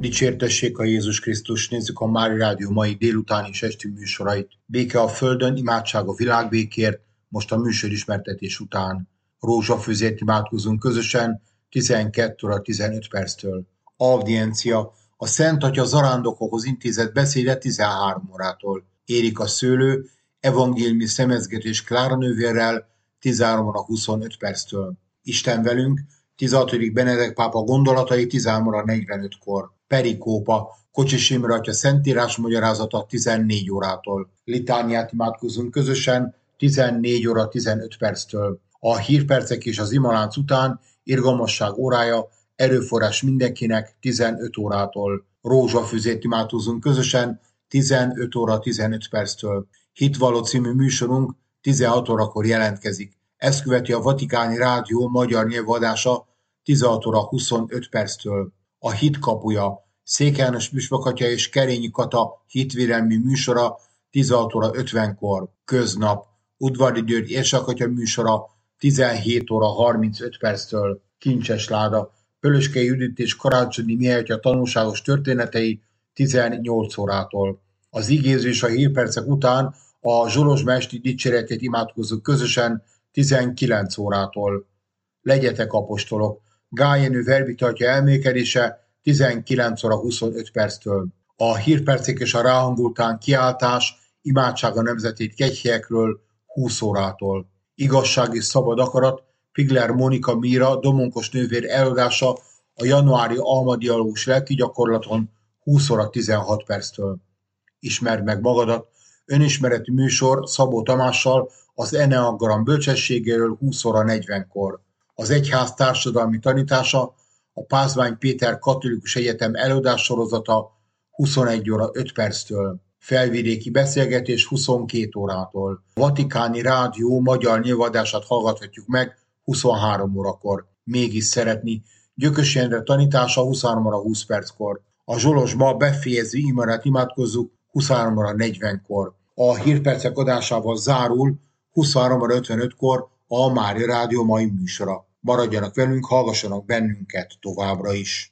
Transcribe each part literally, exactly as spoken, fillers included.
Dicsértessék a Jézus Krisztus, nézzük a Mária Rádió mai délutáni és esti műsorait. Béke a földön, imádság a világbékért, most a műsorismertetés után. Rózsafűzért imádkozunk közösen, tizenkét óra tizenöt perctől. Audiencia, a Szent Atya zarándokokhoz intézett beszéde tizenhárom órától. Érika Szőlő, evangéliumi szemezgetés Klára nővérrel, tizenhárom óra huszonöt perctől. Isten velünk, tizenhatodik Benedek pápa gondolatai tizenhárom óra negyvenötkor. Perikópa, Kocsis Imre atya szentírás magyarázata tizennégy órától. Litániát imádkozunk közösen tizennégy óra tizenöt perctől. A hírpercek és az imalánc után irgalmasság órája, erőforrás mindenkinek tizenöt órától. Rózsafüzét imádkozunk közösen tizenöt óra tizenöt perctől. Hitvalló című műsorunk tizenhat órakor jelentkezik. Ezt követi a Vatikáni Rádió magyar nyelvadása tizenhat óra huszonöt perctől. A Hit kapuja, Székely János püspök atya és Kerényi Kata hitvédelmi műsora tizenhat óra ötvenkor. Köznap, Udvari György érsakatya műsora tizenhét óra harmincöt perctől. Kincses láda, Pölöskei Judit és Karácsonyi Mihály atya tanulságos történetei tizennyolc órától. Az igéző és a hírpercek után a Zsolozsma esti dicséretét imádkozzuk közösen tizenkilenc órától. Legyetek apostolok, Gál Jenő verbita atya elmélkedése tizenkilenc óra huszonöt perctől. A hírpercek és a ráhangoltán kiáltás, imádság a nemzeti kegyhelyekről húsz órától. Igazság és szabad akarat, Figler Mónika Míra, Domonkos nővér előadása a januári almadialógus lelki gyakorlaton húsz óra tizenhat perctől. Ismerd meg magadat, önismereti műsor Szabó Tamással az Enneagram bölcsességéről húsz óra negyvenkor. Az egyház társadalmi tanítása, a Pázmány Péter Katolikus Egyetem előadás sorozata huszonegy óra öt perctől. Felvidéki beszélgetés huszonkét órától. A Vatikáni Rádió magyar nyilvadását hallgathatjuk meg huszonhárom órakor. Mégis szeretni. Gyökös Endre tanítása huszonhárom óra húsz perckor. A Zsolozsma befejező imarát imádkozzuk huszonhárom óra negyvenkor. A hírpercek adásával zárul huszonhárom óra ötvenötkor a Mária Rádió mai műsora. Maradjanak velünk, hallgassanak bennünket továbbra is.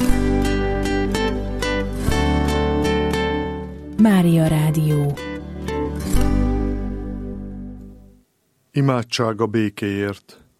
Mária Rádió. Imádság a békéért.